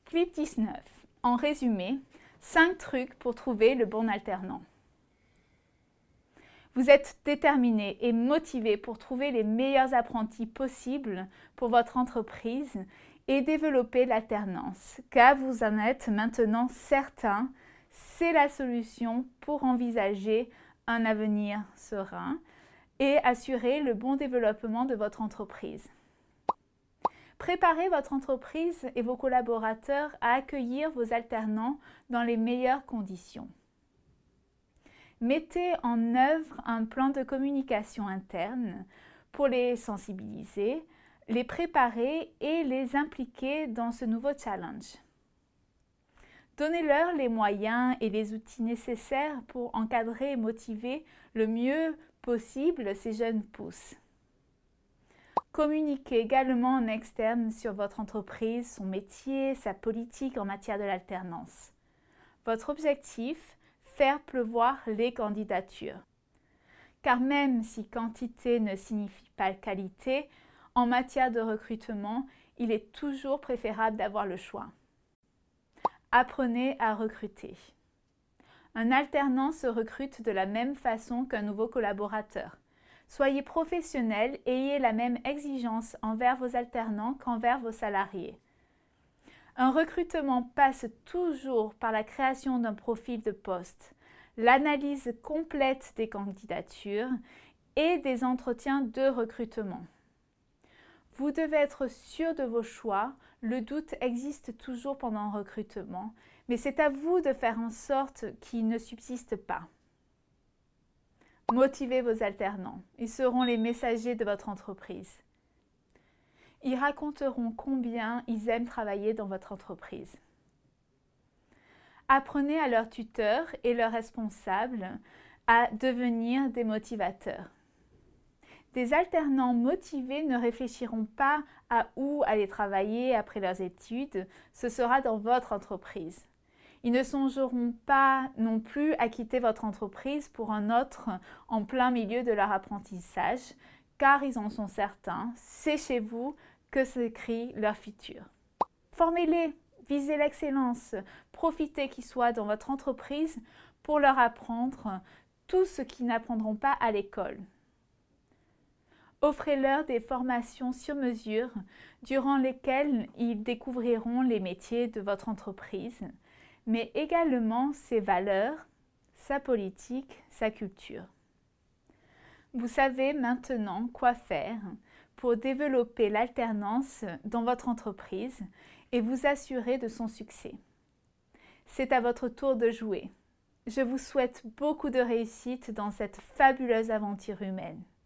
Clip 19. En résumé, 5 trucs pour trouver le bon alternant. Vous êtes déterminé et motivé pour trouver les meilleurs apprentis possibles pour votre entreprise et développer l'alternance, car vous en êtes maintenant certain, c'est la solution pour envisager un avenir serein et assurer le bon développement de votre entreprise. Préparez votre entreprise et vos collaborateurs à accueillir vos alternants dans les meilleures conditions. Mettez en œuvre un plan de communication interne pour les sensibiliser, les préparer et les impliquer dans ce nouveau challenge. Donnez-leur les moyens et les outils nécessaires pour encadrer et motiver le mieux possible ces jeunes pousses. Communiquez également en externe sur votre entreprise, son métier, sa politique en matière de l'alternance. Votre objectif, faire pleuvoir les candidatures. Car même si quantité ne signifie pas qualité, en matière de recrutement, il est toujours préférable d'avoir le choix. Apprenez à recruter. Un alternant se recrute de la même façon qu'un nouveau collaborateur. Soyez professionnel et ayez la même exigence envers vos alternants qu'envers vos salariés. Un recrutement passe toujours par la création d'un profil de poste, l'analyse complète des candidatures et des entretiens de recrutement. Vous devez être sûr de vos choix, le doute existe toujours pendant un recrutement, mais c'est à vous de faire en sorte qu'il ne subsiste pas. Motivez vos alternants, ils seront les messagers de votre entreprise. Ils raconteront combien ils aiment travailler dans votre entreprise. Apprenez à leurs tuteurs et leurs responsables à devenir des motivateurs. Des alternants motivés ne réfléchiront pas à où aller travailler après leurs études, ce sera dans votre entreprise. Ils ne songeront pas non plus à quitter votre entreprise pour un autre en plein milieu de leur apprentissage, car ils en sont certains, c'est chez vous que s'écrit leur futur. Formez-les, visez l'excellence, profitez qu'ils soient dans votre entreprise pour leur apprendre tout ce qu'ils n'apprendront pas à l'école. Offrez-leur des formations sur mesure durant lesquelles ils découvriront les métiers de votre entreprise, mais également ses valeurs, sa politique, sa culture. Vous savez maintenant quoi faire pour développer l'alternance dans votre entreprise et vous assurer de son succès. C'est à votre tour de jouer. Je vous souhaite beaucoup de réussite dans cette fabuleuse aventure humaine.